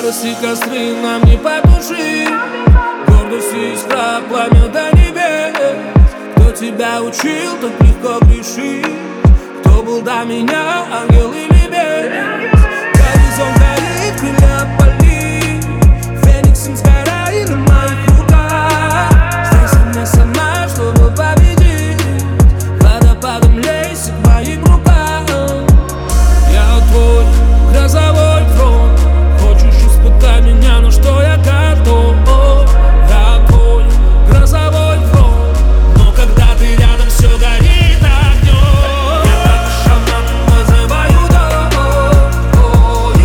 Ярость и костры нам не потушить, гордость и искра, пламя до небес. Кто тебя учил так легко грешить? Кто был до меня, ангел или бес? Горизонт горит, крылья пали, фениксом сгорай на моих руках. Здесь мне сама, чтобы победить, водопадом лезь к моим рукам. Я твой грозовой фронт, хочешь испытать меня, но что я готов. Я твой грозовой фронт, но когда ты рядом, все горит огнем. Я как шаман вызываю дом.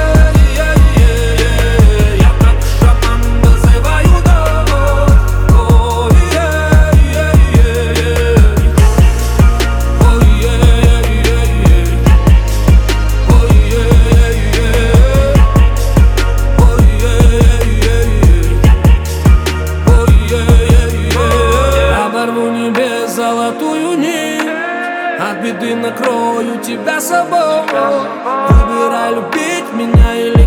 Я как шаман вызываю дом. Оборву небес золотую нить, от беды накрою тебя собой. Выбирай, любить меня или